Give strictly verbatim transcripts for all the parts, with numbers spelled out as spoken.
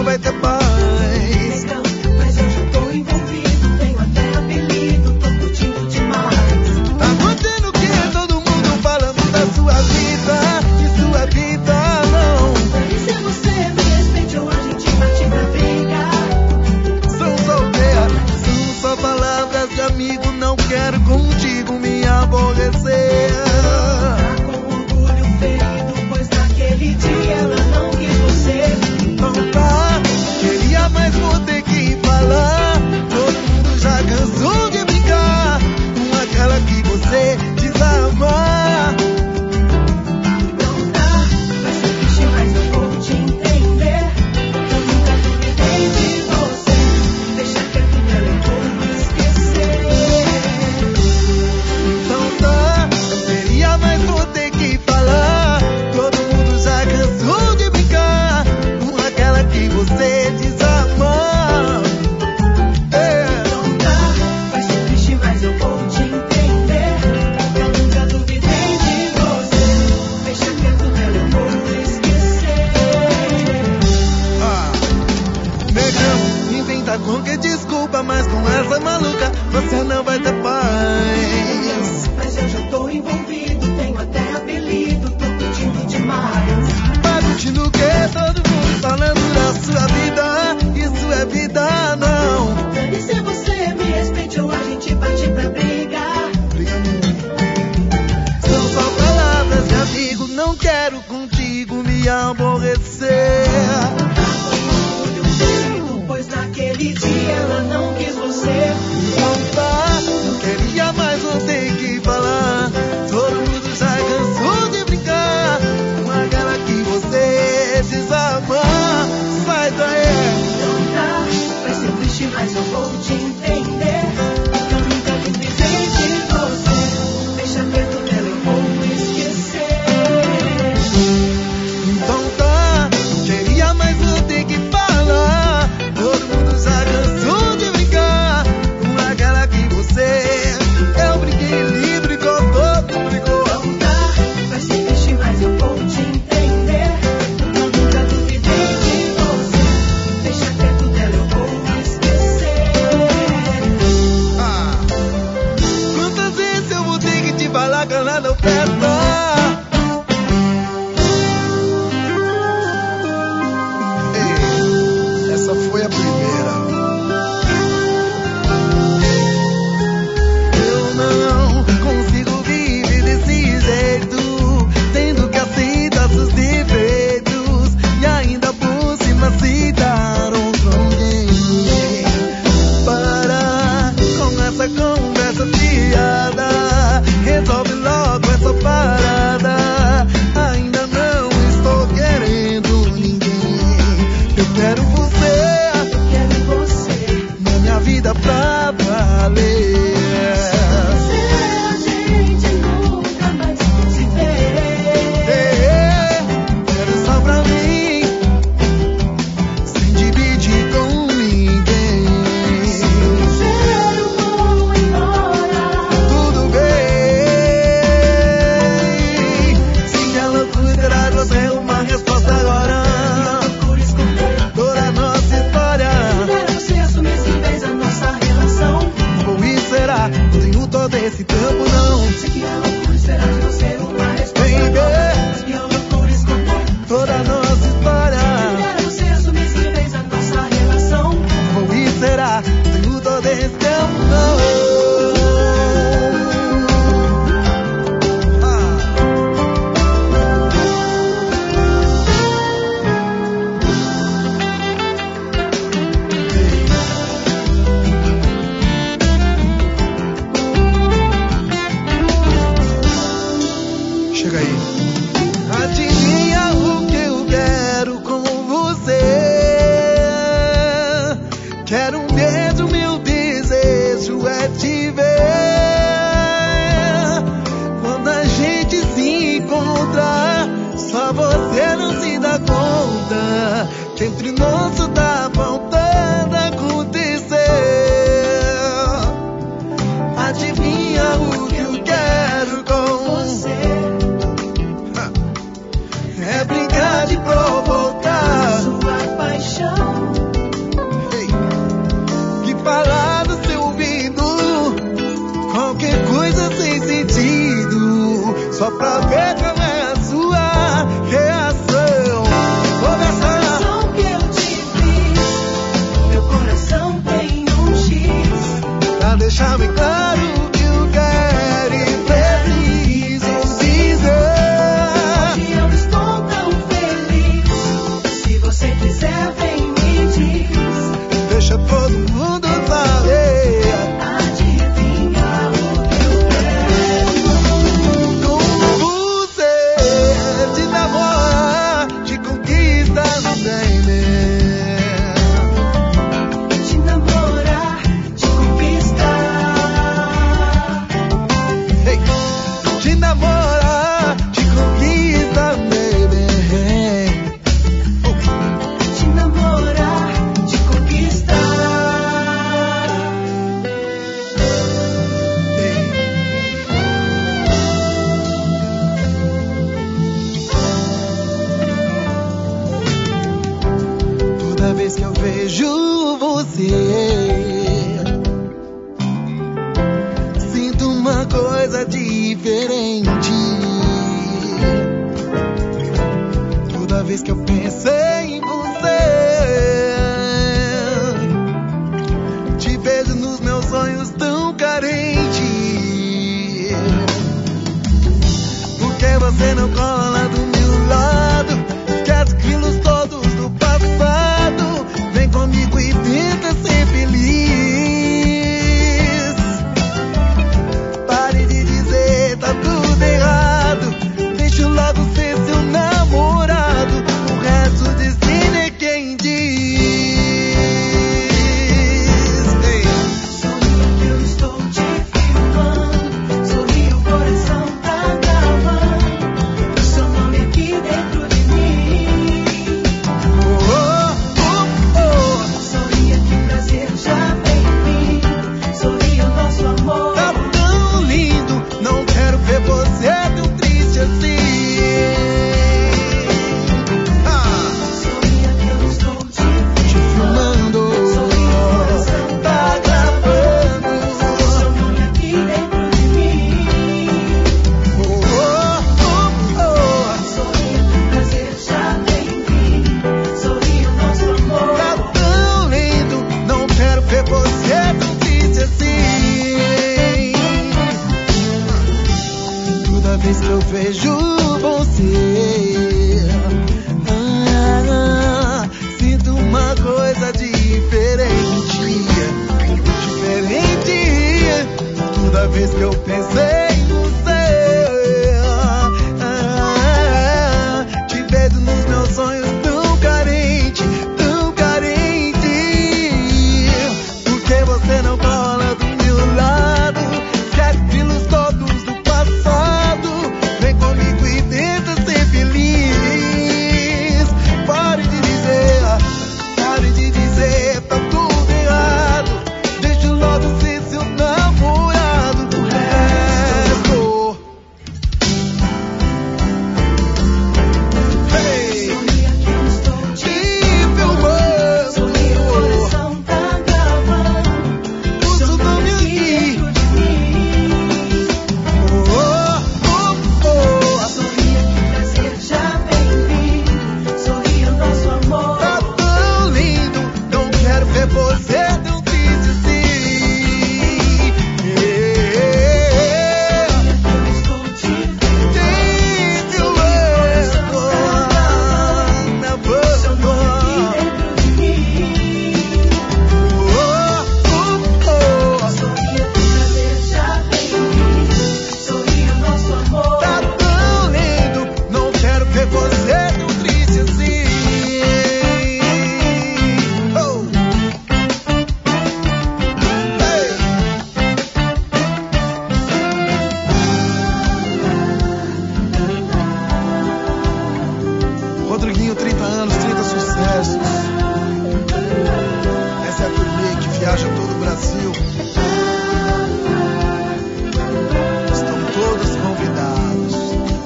não vai ter paz. Legal, mas eu já tô envolvido, tenho até apelido, tô curtindo demais. Tá curtindo o que? Todo mundo falando da sua vida, de sua vida não. E se você me respeite ou a gente parte pra brigar? Sou solteira, são só palavras de amigo, não quero contigo me aborrecer. Tá com orgulho ferido, pois naquele dia ela não quis você. Então tá, queria mais vou ter que falar. Todo mundo já cansou de brincar com aquela que você desarmar. Não tá, vai ser triste, mas eu vou te entender. Eu nunca duvidei de você. Deixa quieto, ela eu vou esquecer. Então tá, queria mais vou ter que falar. Todo mundo já cansou de brincar com aquela que você desarmar. É. Não tá, vai ser triste, mas eu vou te entender. Eu nunca duvidei de você. Deixa quieto, ela eu vou esquecer. Ah, negão, inventa qualquer desculpa, mas com essa maluca você não vai ter paz. Mas eu já tô envolvido, tenho até apelido, tô curtindo demais. Vai curtindo o que? Todo mundo falando da sua vida, isso é vida não. E se você me respeite ou a gente parte pra brigar? Briga não. São só palavras de amigo, não quero contigo me aborrecer. Pois naquele dia ela não quis você. Não tá, não queria mais vou ter que falar. Todo mundo já cansou de brincar com aquela que você desarmar. Sai daí. Não tá, vai ser triste, mas eu vou te entender. Eu nunca duvidei de você. Deixa quieto nela, eu vou esquecer. Então tá, não queria mais vou ter que falar. Todo mundo já cansou de brincar com aquela que você. Eu brinquei livre com todo brigou. Não tá, vai ser triste, mas eu vou te entender. Eu nunca duvidei de você. Deixa quieto nela, eu vou esquecer. Ah, quantas vezes eu vou ter que te falar que ela não presta? Ei, essa foi a primeira. Eu não consigo viver desse jeito, tendo que aceitar seus defeitos e ainda por cima citar outro alguém. Para com essa conversa fiada, resolve logo essa parada. Ainda não estou querendo ninguém. Eu quero você, Eu quero você. na minha vida pra valer. A gente nunca mais se vê. É, quero só pra mim, sem dividir com ninguém. Se quiser eu vou embora. Tudo bem, se ela cuidar de você, uma resposta agora. Procure esconder. Toda a nossa história, Quero você assumir de vez a nossa relação. ou isso será, não tenho todo esse tempo não. Sei que é loucura esperar de você uma resposta Baby. agora. Mas que eu procure esconder. Toda a nossa história, Quero você assumir de vez a nossa relação. ou isso será, não tenho todo esse tempo não. Ah. Chega aí. Adivinha o que eu quero com você? Quero um beijo, meu desejo é te ver. Quando a gente se encontrar, só você não se dá conta que entre nós tá faltando acontecer. Adivinha o que eu quero com Você é brincar de provocar. sua paixão. só pra ver como é a sua reação. Começa Coração que eu te fiz, meu coração tem um X. pra deixar bem claro que eu quero e preciso dizer. Hoje eu estou tão feliz. Se você quiser, vem me diz. Deixa todo mundo saber. Adivinha o que eu quero. Com você, te namorar, te conquistar, baby. Te namorar, te conquistar. Hey. Te namorar, te conquistar, baby. Te namorar, te conquistar. Toda vez que eu vejo você, sinto uma coisa diferente. Toda vez que eu penso em você, te vejo nos meus sonhos tão carente. Por que você não cola do meu lado? Esquece quilos todos do passado. Vem comigo e tenta ser feliz. Pare de dizer tá tudo errado. Deixa logo ser seu namorado. O resto o destino é quem diz. Ei. Sorria que eu estou te filmando. Sorria, o coração tá gravando. Seu nome aqui dentro de mim. Oh, oh, oh. Sorria que o prazer já vem vir. Sorria o nosso amor. Tá tão lindo, não quero ver você tão triste assim. Ah, Sorria que eu estou te te filmando. filmando, Sorria, o coração tá gravando. seu nome aqui dentro de mim. Oh, oh, oh, Sorria que o prazer já vem vir. Sorria o nosso oh. amor. Tá tão lindo, não quero ver você tão triste assim. Toda vez que eu vejo você, ah, sinto uma coisa diferente. Diferente. Toda vez que eu pensei em você, ah, te vejo nos meus sonhos tão carente, tão carente. Por que você não cola do meu lado? Esquece quilos todos do passado. Vem comigo e tenta ser feliz. Pare de dizer, pare de dizer tá tudo errado. Deixa logo ser seu namorado. O resto. Hey, Sorria que eu estou te te Sorria, o filmando. coração tá gravando. O Seu seu nome nome aqui aqui. dentro de mim. Oh, oh, oh. Sorria que o prazer já vem vir. Sorria o nosso amor. Tá tão lindo, não quero ver você tão triste assim. Yeah. Eu estou te Te filmando na Seu nome boca. aqui dentro de mim. Oh, oh, oh. Sorria que o prazer já vem vir. Sorria o nosso amor. Tá tão lindo, não quero ver você tão triste assim. Oh. Hey. Rodriguinho, trinta anos, trinta sucessos. Essa é a turnê que viaja todo o Brasil. Estão todos convidados.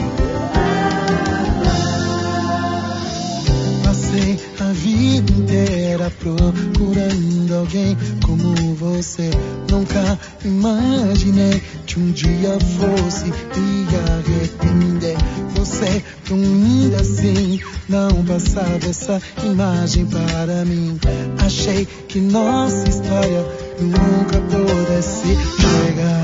Passei a vida inteira procurando alguém como você. Nunca imaginei te que um dia fosse me arrepender. Você tão linda assim, não passava essa imagem para mim. Achei que nossa história nunca pudesse chegar.